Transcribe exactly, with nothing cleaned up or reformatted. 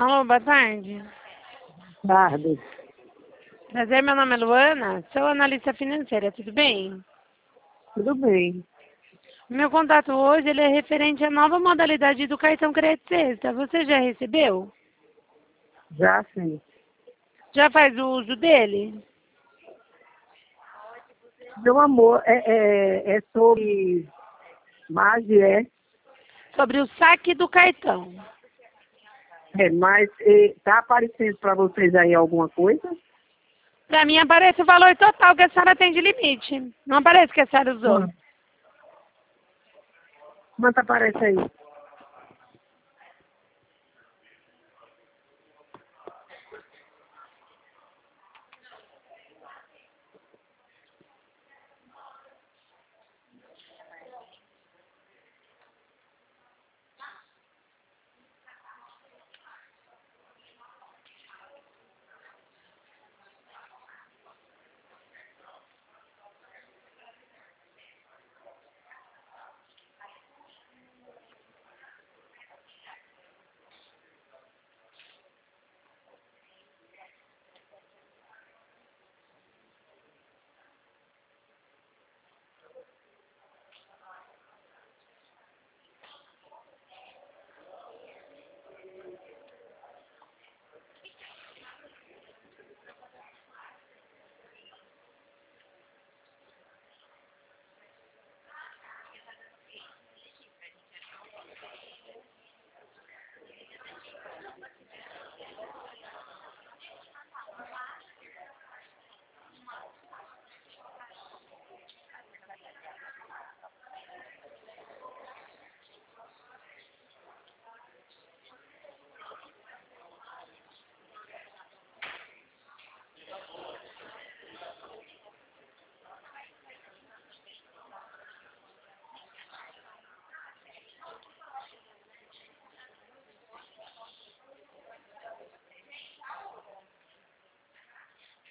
Alô, boa tarde. Tarde. Prazer, meu nome é Luana, sou analista financeira, tudo bem? Tudo bem. Meu contato hoje ele é referente à nova modalidade do cartão crédito Sexta. Você já recebeu? Já sim. Já faz o uso dele? Meu amor, é, é, é sobre magia, é? Sobre o saque do cartão. É, mas está aparecendo para vocês aí alguma coisa? Para mim aparece o valor total que a senhora tem de limite. Não aparece que a senhora usou. Quanto? Quanto aparece aí?